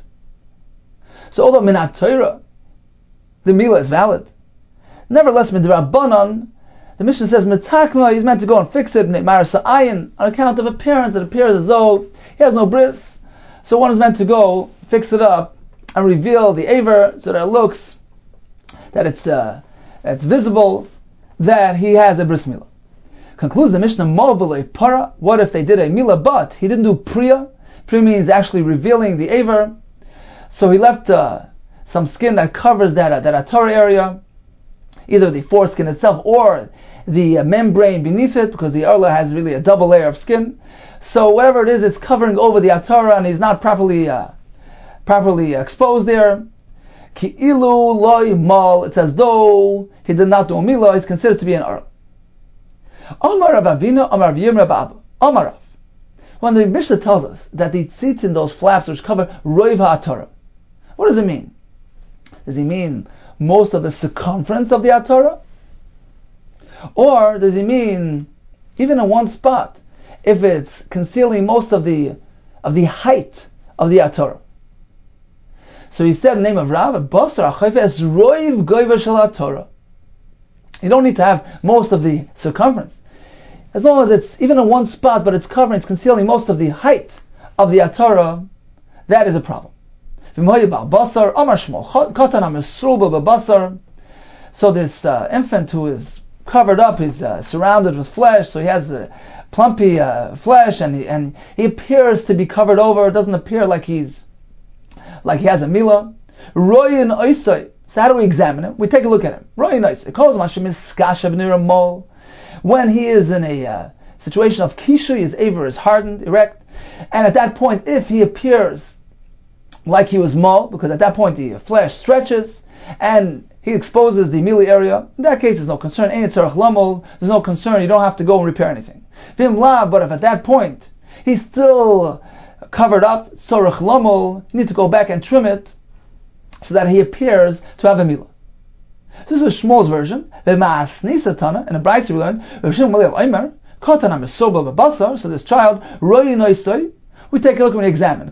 So although minat Torah, the milah is valid, nevertheless midrabanan, the Mishnah says, Metakna, he's meant to go and fix it, on account of appearance. It appears as though he has no bris. So one is meant to go, fix it up, and reveal the aver, so that it looks, that it's visible, that he has a bris milah. Concludes the Mishnah, Mo'vele para, what if they did a milah, but he didn't do priya? Priya means actually revealing the aver. So he left some skin that covers that atorah area, either the foreskin itself or the membrane beneath it, because the arla has really a double layer of skin. So whatever it is, it's covering over the atorah, and he's not properly exposed there. Ki ilu loy mal, it's as though he did not do a milah. He's considered to be an arla. Amar Rav Avinu, Amar Rav Yirmiyah Ba'aba, Amar Rav. When the Mishnah tells us that the tzitzin, those flaps which cover roiv ha'atorah, what does it mean? Does he mean most of the circumference of the atorah? Or does he mean even in one spot, if it's concealing most of the height of the atorah? So he said in the name of Rav, Basar ha'chayfes roiv goiver shel atorah. You don't need to have most of the circumference. As long as it's even in one spot, but it's concealing most of the height of the atorah, that is a problem. So this infant who is covered up, he's surrounded with flesh, so he has plumpy flesh, and he appears to be covered over. It doesn't appear like he has a milah. So how do we examine him? We take a look at him. When he is in a situation of kishu, his aver is hardened, erect, and at that point, if he appears like he was mol, because at that point the flesh stretches and he exposes the milah area, in that case there's no concern. There's no concern, you don't have to go and repair anything. But if at that point he's still covered up, tzorach lamol, you need to go back and trim it so that he appears to have a milah. This is Shmuel's version. In a Brayso we learned, so this child, we take a look when we examine.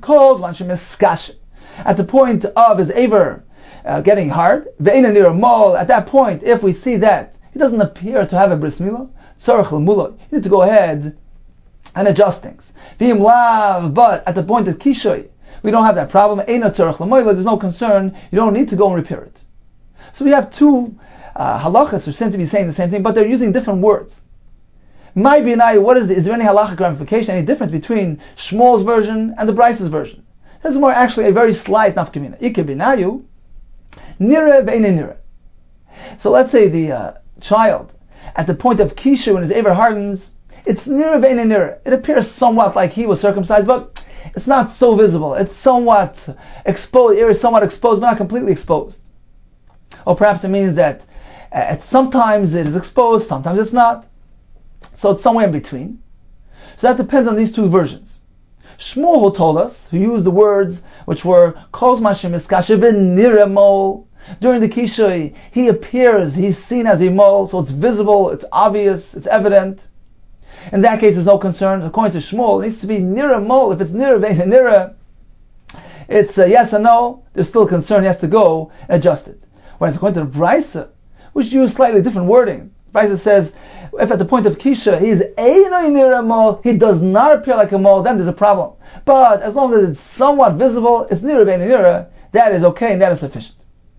At the point of his aver getting hard, at that point, if we see that he doesn't appear to have a bris milah, you need to go ahead and adjust things. But at the point of kishoy, we don't have that problem. There's no concern. You don't need to go and repair it. So we have two halachas who seem to be saying the same thing, but they're using different words. Is there any halachic ramification, any difference between Shmuel's version and the Braisa's version? This is more actually a very slight nafkamina. Ike binayu, nira ve'ene nira. So let's say the child, at the point of kishu when his aver hardens, it's nira ve'ene nira. It appears somewhat like he was circumcised, but it's not so visible. It's somewhat exposed, but not completely exposed. Or perhaps it means that sometimes it is exposed, sometimes it's not. So it's somewhere in between. So that depends on these two versions. Shmuel, who told us, who used the words which were Kol Mashim Iskashe Nira Mol. During the Kishui, he appears, he's seen as a mole, so it's visible, it's obvious, it's evident. In that case, there's no concern. According to Shmuel, it needs to be Nira Mol. If it's Nira Ve'en Nira, it's a yes or no, there's still concern, he has to go and adjust it. Whereas according to the Braisa, which used slightly different wording, Braisa says, if at the point of Kisha he is Einoi Nira Mol, he does not appear like a mole, then there's a problem. But as long as it's somewhat visible, it's Nira Ve'en Nira, that is okay and that is sufficient.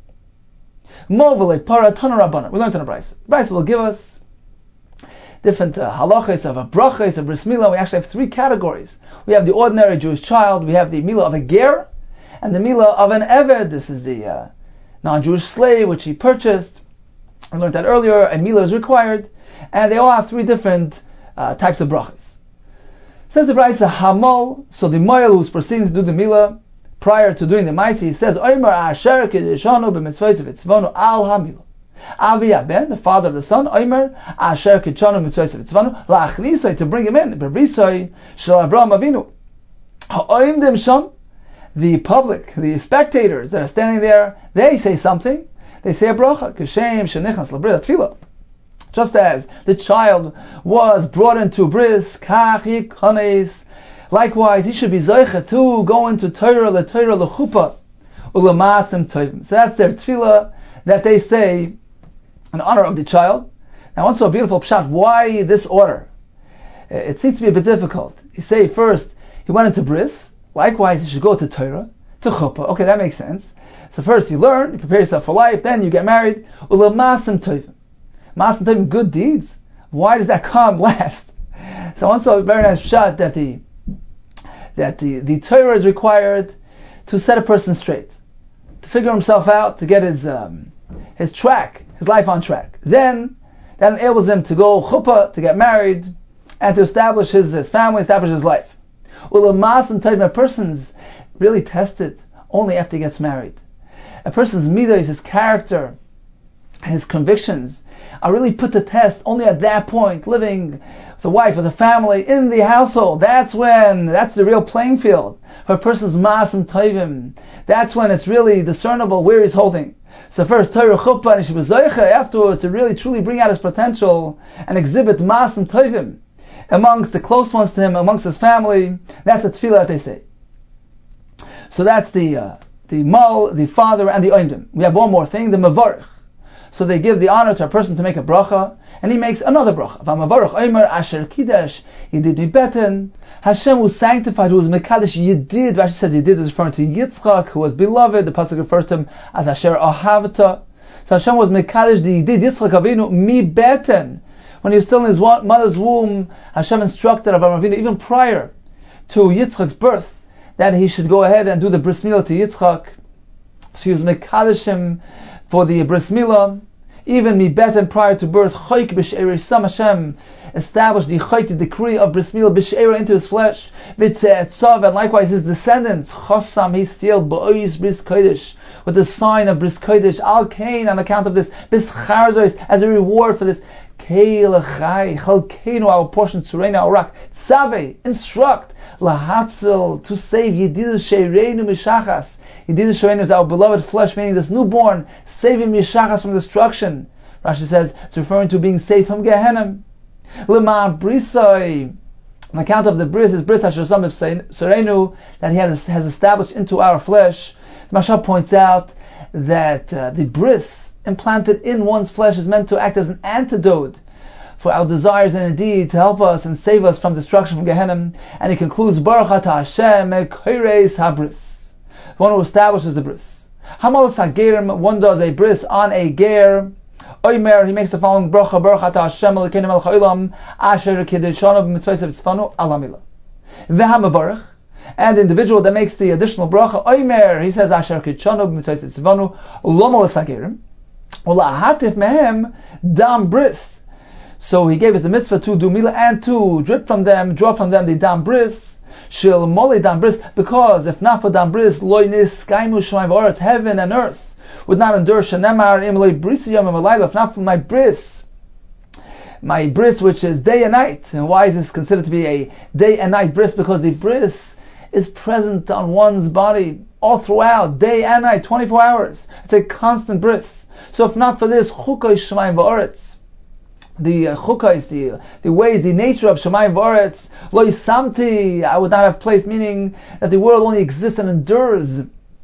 Movele Para Tana Rabbana. We learned in the Braisa. Braisa will give us different halachas of a brachas, of bris milah. We actually have three categories. We have the ordinary Jewish child, we have the milah of a ger, and the milah of an eved. This is the non-Jewish slave which he purchased. We learned that earlier, a milah is required, and they all have three different types of brachas. Says the Braisa Hamol, so the moel who's proceeding to do the milah, prior to doing the maisi, he says, Omer asher kedeshanu b'mitzvos v'tzvonu al hamilah. Avi Ben, the father of the son, Omer asher kedeshanu b'mitzvos v'tzvonu la'achnisai, to bring him in, b'risai shel Avraham Avinu. Ha'oimdim sham, the public, the spectators that are standing there, they say something. They say a bracha, Kishem shenichnas l'brit tefillah. Just as the child was brought into bris, kach yikanes. Likewise, he should be zoicha to go into Torah lechuppah ulamasim tovim. So that's their tefillah that they say in honor of the child. Now, also a beautiful pshat. Why this order? It seems to be a bit difficult. You say first he went into bris. Likewise, he should go to Torah, to chuppah. Okay, that makes sense. So first you learn, you prepare yourself for life, then you get married. Ulamasim tovim. Masim tovim, good deeds. Why does that come last? So also a very nice pshat that the Torah is required to set a person straight, to figure himself out, to get his life on track. Then that enables him to go chuppah, to get married, and to establish his family, establish his life. A person's really tested only after he gets married. A person's midah, his character, his convictions are really put to test only at that point, living with a wife, with a family, in the household. That's the real playing field for a person's ma'asim tovim. That's when it's really discernible where he's holding. So first Torah chuppah, and he should be zoicha afterwards to really truly bring out his potential and exhibit ma'asim tovim amongst the close ones to him, amongst his family. That's the tefillah that they say. So that's the mal, the father, and the oimdim. We have one more thing, the mavarich. So they give the honor to a person to make a bracha, and he makes another bracha. V'mavarich oimer asher kidash yedid mi beten. Hashem was sanctified, who was mekadesh yedid. Rashi says yedid is referring to Yitzchak, who was beloved. The pasuk refers to him as asher ahavta. So Hashem was mekadesh the yedid Yitzchak Avinu mi beten. When he was still in his mother's womb, Hashem instructed Avraham Avinu, even prior to Yitzchak's birth, that he should go ahead and do the bris milah to Yitzchak. So he was mekadesh him for the bris milah. Even mi beten, prior to birth, chayk b'she'er Yisam, Hashem established the chayk, the decree of bris milah b'she'er into his flesh, v'tze'etzav, and likewise his descendants, chasam, he sealed b'ois bris kodesh, with the sign of bris kodesh, al kain, on account of this, b'scharzois, as a reward for this, kei lechai, chalkeinu, our portion, tzureinu, our rock, tzaveh, instruct, lahatzil, to save, yedid she'ereinu mishachas. Yedid she'ereinu is our beloved flesh, meaning this newborn, save him mishachas, from destruction. Rashi says it's referring to being saved from Gehenna. L'ma'an brisai, on account of the bris, his bris hashasam sereinu, that he has established into our flesh. The Mashal points out that the bris implanted in one's flesh is meant to act as an antidote for our desires, and indeed to help us and save us from destruction, from Gehenna. And he concludes, Baruch atah Hashem mekoreis habris, the one who establishes the bris. Hamalas hagerim, one does a bris on a ger, Oimer, he makes the following bracha: Baruch atah Hashem Elokeinu melech haolam asher kiddushanu b'mitzvosav tzvanu ala milah. V'hamavarich, and the individual that makes the additional bracha, Oimer, he says asher kiddushanu b'mitzvosav tzvanu lomo l'sagerim ula'ahatif mehem dam bris. So he gave us the mitzvah to do milah and to drip from them, draw from them the dam bris. Shil mole dam bris, because if not for dam bris, loy niskaimu shemaim v'aretz, heaven and earth would not endure. Shenemar imlei brisi yom v'layla, if not for my bris, which is day and night. And why is this considered to be a day and night bris? Because the bris is present on one's body all throughout, day and night, 24 hours. It's a constant bris. So if not for this, chukay shemaim v'aretz, the chukais, the ways, the nature of Shemayim v'aretz, lo yisamti, I would not have placed, meaning that the world only exists and endures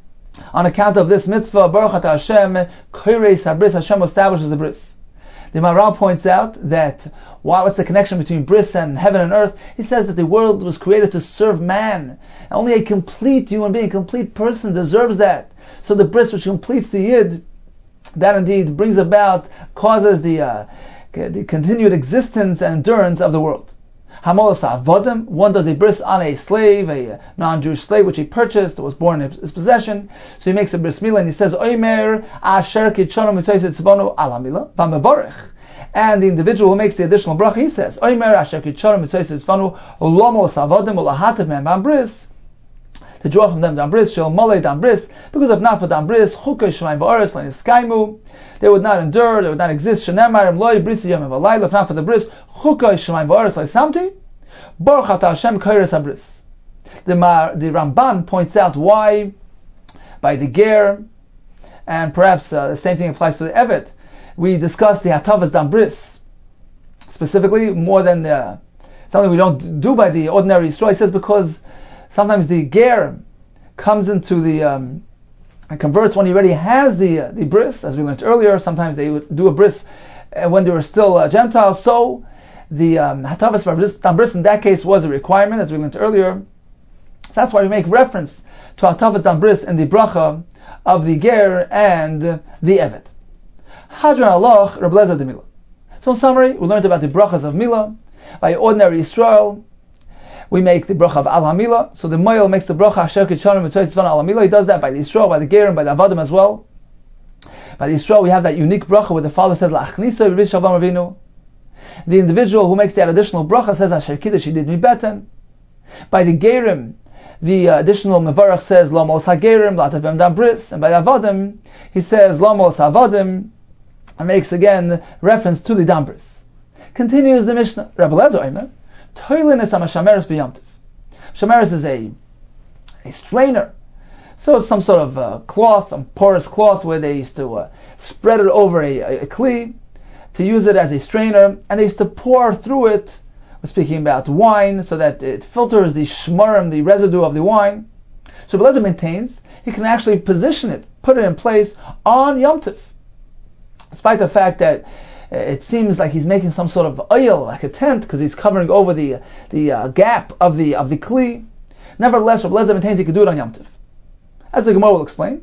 on account of this mitzvah, Baruch atah Hashem, koires habris, Hashem establishes a bris. The Maharal points out that, what's the connection between bris and heaven and earth? He says that the world was created to serve man. Only a complete human being, a complete person deserves that. So the bris which completes the yid, that indeed brings about, causes the continued existence and endurance of the world. Hamolas avodim, one does a bris on a slave, a non-Jewish slave which he purchased, or was born in his possession. So he makes a bris milah and he says, Oimer asher kitshanu mitzvah tzvanu ala milah v'mevorech. And the individual who makes the additional bracha, he says, Oimer asher kitshanu mitzvah tzvanu lomos avodim ulahativ mehem bris, to draw from them dam bris, shel mole dam bris, because if not for dam bris, chukay shemaim v'aretz l'niskaimu, they would not endure, they would not exist. Shenemar imloi brisi yom v'layla, if not for the bris, chukay shemaim v'aretz l'samti, baruch atah Hashem koires habris. The Ramban points out why, by the ger, and perhaps the same thing applies to the evet, we discussed the hatavas dam bris, specifically more than something we don't do by the ordinary straw. He says because sometimes the ger comes into the and converts when he already has the bris, as we learned earlier. Sometimes they would do a bris when they were still Gentiles. So the hatavas dam bris in that case was a requirement, as we learned earlier. So that's why we make reference to hatavas dam bris in the bracha of the ger and the evet. Hadran aloch Reb Lezer de Milah. So in summary, we learned about the brachas of milah. By ordinary Yisrael, we make the bracha of al hamila. So the moil makes the bracha asher kitshanu mitzvah tzvanu al hamila. He does that by the Yisrael, by the ger, and by the avadim as well. By the Yisrael, we have that unique bracha where the father says la'achnisa b'ris shalom avinu. The individual who makes that additional bracha says asher kiddush did mi beten. By the gerim, the additional mevarach says lo mol sagerim latavem dam bris, and by the avadim he says lo mol savadim, and makes again reference to the dam bris. Continues the Mishnah. Rebbe Lezer Omer, toilin is a shameres b'yamtiv. Shameres is a strainer. So it's some sort of cloth, a porous cloth, where they used to spread it over a kli to use it as a strainer, and they used to pour through it. We're speaking about wine, so that it filters the shmarim, the residue of the wine. So Rebbe Lezer maintains he can actually position it, put it in place on Yom Tov, despite the fact that it seems like he's making some sort of oil, like a tent, because he's covering over the gap of the kli. Nevertheless, Rebbe Lezer maintains he could do it on Yom Tov, as the Gemara will explain.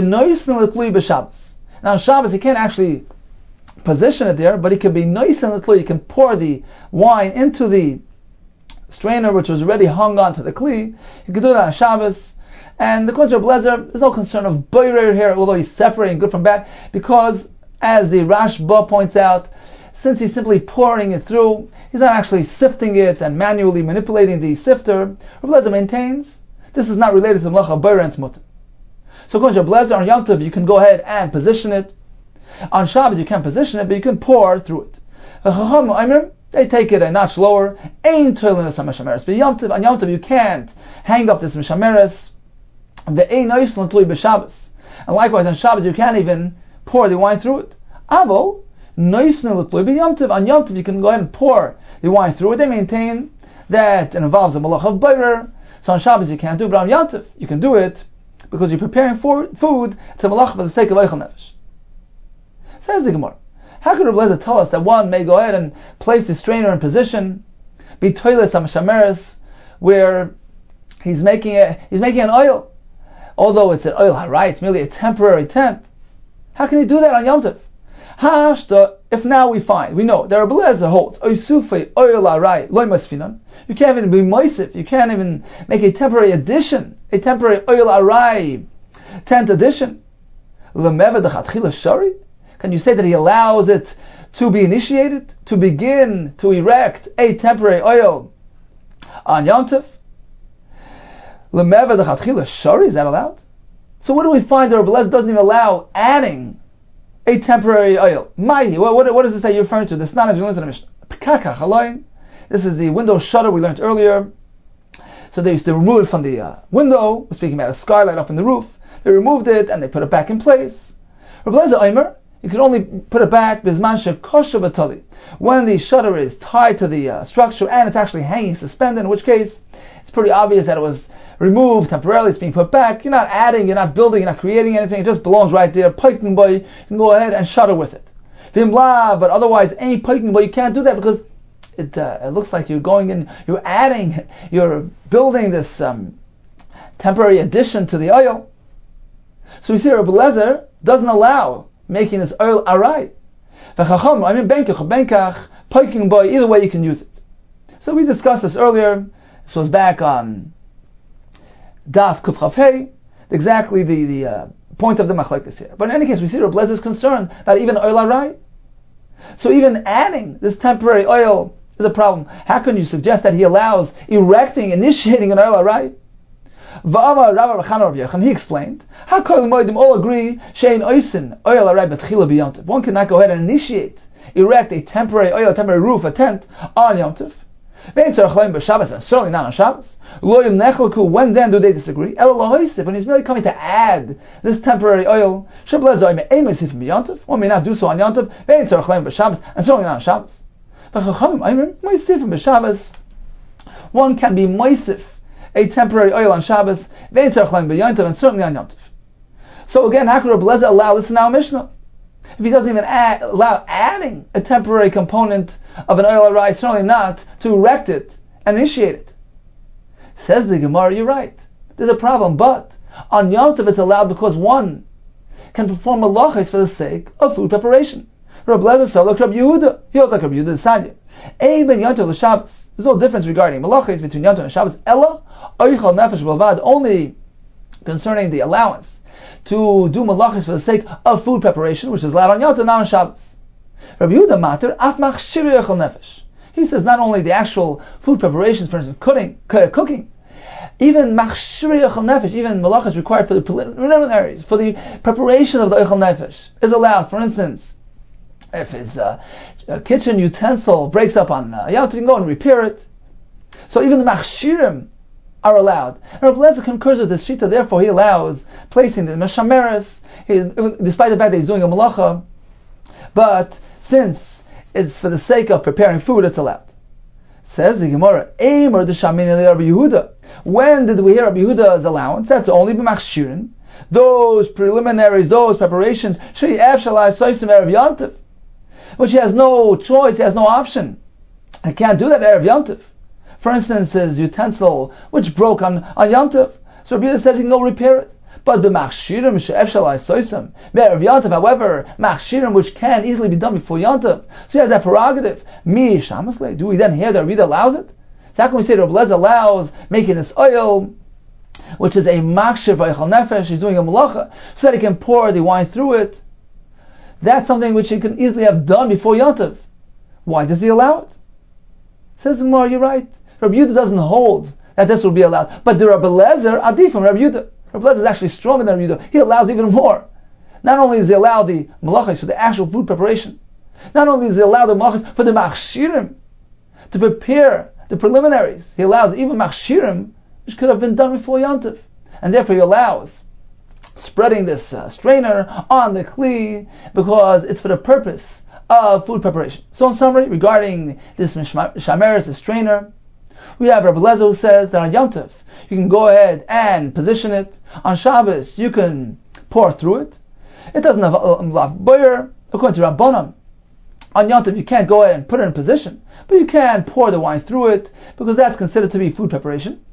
Now on Shabbos he can't actually position it there, but he can be nice and little. You can pour the wine into the strainer which was already hung onto the kli. You can do that on Shabbos. And the according to Rebbe Lezer, there's no concern of boirer here, although he's separating good from bad, because as the Rashba points out, since he's simply pouring it through, he's not actually sifting it and manually manipulating the sifter. Rebbe Lezer maintains this is not related to the melacha of boirer and tzmut. So according to Rebbe Lezer, on Yom Tov you can go ahead and position it. On Shabbos you can't position it, but you can pour through it. They take it a notch lower. Ein toilin on Yom Tov you can't hang up this mishameres. And likewise on Shabbos you can't even pour the wine through it. Avol on Yom Tov you can go ahead and pour the wine through it. They maintain that it involves a malach of boirer. So on Shabbos you can't do it, but on Yom Tov you can do it because you're preparing for food. It's a malach for the sake of eichel nefesh. Says the Gemara, how could Rebbe Lezer tell us that one may go ahead and place the strainer in position, be toilet on shameres, where he's making an oil, although it's an oil harai, it's merely a temporary tent? How can he do that on Yom Tov? Hashta, if now we know, there are Rebbe Lezer holds, Oisufei oil arai loy masfinan. You can't even be moisif, you can't even make a temporary addition, a temporary oil arai, 10th addition. Lemeva dechatchila shari? Can you say that he allows it to be initiated, to begin, to erect a temporary oil on Yom Tov? Lemeva dechatchila shari, is that allowed? So what do we find that Rebbe Lezer doesn't even allow adding a temporary oil? Mahi, what does this say you're referring to? This is not as we learned in the Mishnah. Pekakach haloin. This is the window shutter we learned earlier. So they used to remove it from the window. We're speaking about a skylight up in the roof. They removed it and they put it back in place. Rebbe Lezer Omer, you can only put it back bizman shekosha b'tali, when the shutter is tied to the structure and it's actually hanging suspended, in which case it's pretty obvious that it was removed temporarily, it's being put back. You're not adding, you're not building, you're not creating anything, it just belongs right there. Piking boy, you can go ahead and shutter with it. Vimla, but otherwise any piking boy, you can't do that because it looks like you're going in, you're adding, you're building this temporary addition to the oil. So we see Rebbe Lezer doesn't allow making this oil arai. Benkach, piking boy, either way you can use it. So we discussed this earlier. This was back on Daf Kuf Chav Hey, exactly the point of the machlokes here. But in any case, we see Rebbe Lezer is concerned about even oil arai. So even adding this temporary oil is a problem. How can you suggest that he allows initiating an oil arai? He explained, all agree, one cannot go ahead and erect a temporary oil, a temporary roof, a tent on Yom Tov. And certainly not on Shabbos. When then do they disagree? When he's merely coming to add this temporary oil, one may not do so on Yom Tov, and certainly not on Shabbos. One can be moisif a temporary oil on Shabbos, and certainly on Yom Tov. So again, how could Rebbe Lezer allow this in our Mishnah? If he doesn't even allow adding a temporary component of an oil arai, certainly not to erect it and initiate it. Says the Gemara, you're right. There's a problem, but on Yom Tov it's allowed because one can perform malachos for the sake of food preparation. Rebbe Lezer said like Rabbi Yehuda. He was like Rabbi Yehuda the Sanya. Ein ben Yom Tov l'Shabbos. There's no difference regarding malachos between Yom Tov and Shabbos. Ella oichal nefesh b'lvad, only concerning the allowance to do malachos for the sake of food preparation, which is allowed on Yom Tov, not on Shabbos. Rabbi Yehuda mater af machshir yochel nefesh. He says not only the actual food preparations, for instance, cooking, even machshir yochel nefesh, even malachos required for the preliminaries, for the preparation of the yochel nefesh, is allowed. For instance, if his kitchen utensil breaks up on Yom Tov, you can go and repair it. So even the machshirim are allowed. And Rebbe Lezer concurs with this shita, therefore he allows placing the meshameres, despite the fact that he's doing a malacha, but since it's for the sake of preparing food, it's allowed. Says the Gemara, Eimer de Shamini Rabbi Yehuda. When did we hear Rabbi Yehuda's allowance? That's only b'machshirin. Those preliminaries, those preparations, she'ef shalai soisim erev Yom Tov, which he has no choice, he has no option. I can't do that erev Yom Tov. For instance, his utensil, which broke on Yom Tov. So Rabbi Yehuda says he can go repair it. But b'machshirim she'ef shalai soisam be'erev Yom Tov, however, machshirim which can easily be done before Yom Tov, so he has that prerogative. Mi shamaslei. Do we then hear that Rabbi Yehuda allows it? So how can we say that Rabbi Lezer allows making this oil, which is a machshir v'aychal nefesh, he's doing a malacha, so that he can pour the wine through it? That's something which he can easily have done before Yom Tov. Why does he allow it? Says the Gemara, you're right. Rabbi Yehuda doesn't hold that this will be allowed. But the Rabbi Lezer, adif from Rabbi Yehuda. Rabbi Lezer is actually stronger than Rabbi Yehuda. He allows even more. Not only does he allow the malachos for the actual food preparation, not only does he allow the malachos for the machshirim, to prepare the preliminaries, he allows even machshirim, which could have been done before Yom Tov. And therefore he allows spreading this strainer on the kli, because it's for the purpose of food preparation. So in summary, regarding this shameres, the strainer, we have Rabbi Lezer who says that on Yom Tov you can go ahead and position it. On Shabbos you can pour through it. It doesn't have lav boyer. According to Rabbanan, on Yom Tov you can't go ahead and put it in position, but you can pour the wine through it because that's considered to be food preparation.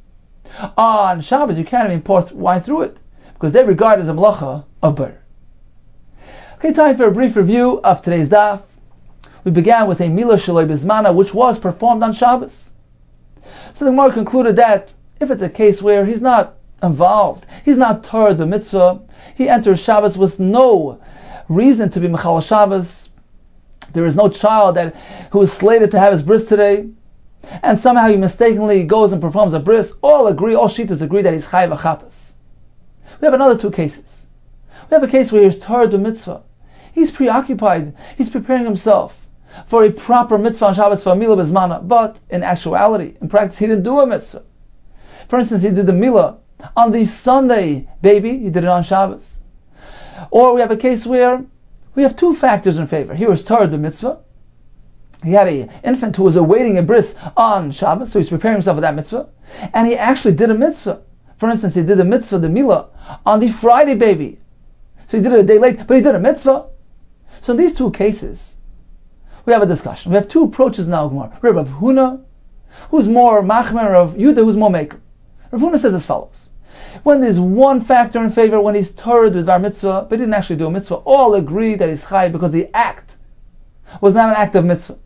On Shabbos you can't even pour wine through it because they regard it as a malacha of boyer. Okay, time for a brief review of today's daf. We began with a Mila Shaloi Bizmana, which was performed on Shabbos. So the Gemara concluded that if it's a case where he's not involved, he's not Torah the mitzvah, he enters Shabbos with no reason to be Mechal Shabbos, there is no child who is slated to have his bris today, and somehow he mistakenly goes and performs a bris, all shittas agree that he's Chayav Achatas. We have another two cases. We have a case where he's Torah the mitzvah. He's preoccupied, he's preparing himself for a proper mitzvah on Shabbos for a Mila Bizmana, but in actuality, in practice, he didn't do a mitzvah. For instance, he did the Mila on the Sunday baby, he did it on Shabbos. Or we have a case where we have two factors in favor. He was Torah the mitzvah. He had an infant who was awaiting a bris on Shabbos, so he's preparing himself for that mitzvah. And he actually did a mitzvah. For instance, he did a mitzvah, the Mila, on the Friday baby. So he did it a day late, but he did a mitzvah. So in these two cases, we have a discussion. We have two approaches now. We have Rav Huna, who's more machmer, of Yudah, who's more makel. Rav Huna says as follows: when there's one factor in favor, when he's Torah with our mitzvah, but he didn't actually do a mitzvah, all agree that he's chai because the act was not an act of mitzvah.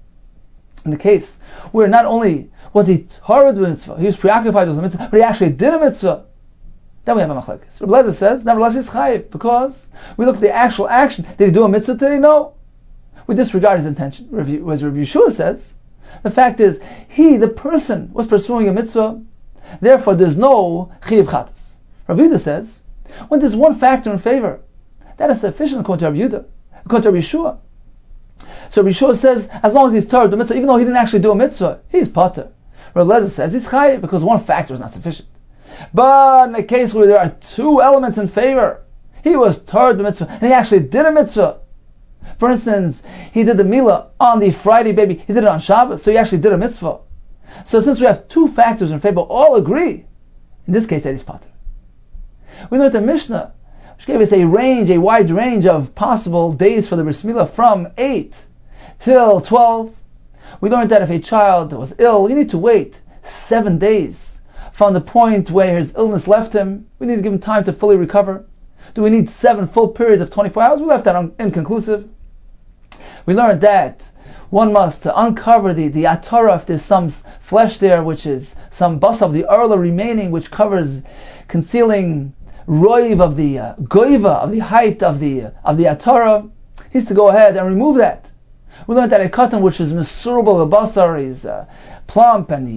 In the case where not only was he Torah with mitzvah, he was preoccupied with the mitzvah, but he actually did a mitzvah, then we have a machlekes. Rabbi Lezer says, nevertheless he's chayiv, because we look at the actual action. Did he do a mitzvah today? No. We disregard his intention. As Rabbi Yeshua says, the fact is, the person, was pursuing a mitzvah, therefore there's no chiyav chatas. Rabbi Yehuda says, when there's one factor in favor, that is sufficient according to Rabbi Yehuda, according to Rabbi Yeshua. So Rabbi Yeshua says, as long as he's Torah the mitzvah, even though he didn't actually do a mitzvah, he's pater. Rabbi Lezer says he's chayiv because one factor is not sufficient. But in a case where there are two elements in favor, he was Torah the mitzvah and he actually did a mitzvah. For instance, he did the Mila on the Friday baby, he did it on Shabbos, so he actually did a mitzvah. So since we have two factors in favor, all agree, in this case that he's pater. We know the Mishnah, which gave us a wide range of possible days for the bris milah from 8 till 12. We learned that if a child was ill, you need to wait 7 days from the point where his illness left him. We need to give him time to fully recover. Do we need 7 full periods of 24 hours? We left that inconclusive. We learned that one must uncover the atara if there's some flesh there, which is some bus of the arla remaining, which covers, concealing roiv of the goiva, of the height of the atara. He's to go ahead and remove that. We learned that a cotton which is miserable of basar, he's plump and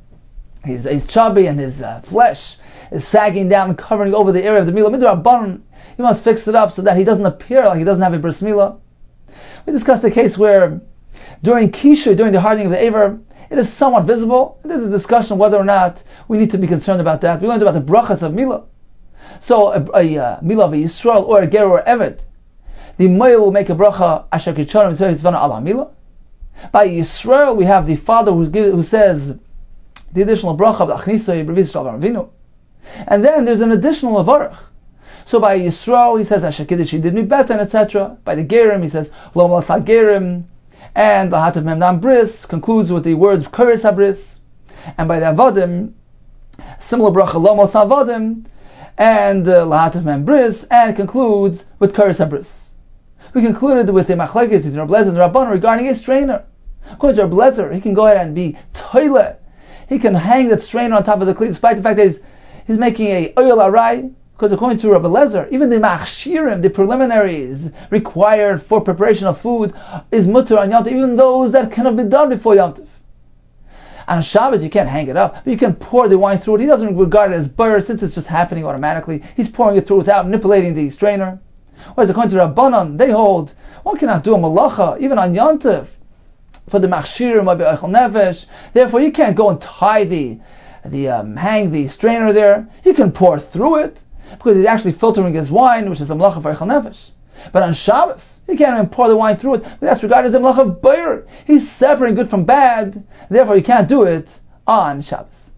he's chubby and his flesh is sagging down, covering over the area of the milah midrabbanan. He must fix it up so that he doesn't appear like he doesn't have a bris milah. We discussed the case where during kisha, during the hardening of the aver, it is somewhat visible. There's a discussion whether or not we need to be concerned about that. We learned about the brachas of milah. So a milah of a Yisrael or a ger or eved, the moil will make a bracha asher kicharim tzvana ala milah. By Yisrael we have the father who says the additional bracha of the achnisa b'vis shalom avinu, and then there's an additional avarach. So by Yisrael he says asher kiddush he did me better, etc. By the gerim he says lo malsa gerim, and the hatav memnam bris concludes with the words kuris habris, and by the avodim similar bracha lo malsa avodim, and lahatav mem bris, and concludes with kuris habris. We concluded with a machlekes between Rabbi Lezer and Rabbanan regarding a strainer. According to Rabbi Lezer, he can go ahead and be toilet. He can hang that strainer on top of the kli, despite the fact that he's making a oil arai. Because according to Rabbi Lezer, even the machshirim, the preliminaries required for preparation of food, is mutter on Yom Tov, even those that cannot be done before Yom Tov. On Shabbos you can't hang it up, but you can pour the wine through it. He doesn't regard it as burr, since it's just happening automatically. He's pouring it through without manipulating the strainer. Whereas according to Rabbanan, they hold one cannot do a malacha even on Yom Tov for the machshirim or be'echel nefesh. Therefore, you can't go and tie hang the strainer there. You can pour through it because he's actually filtering his wine, which is a malacha for echel nefesh. But on Shabbos, you can't even pour the wine through it. But that's regarded as a malacha of beir. He's separating good from bad. Therefore, you can't do it on Shabbos.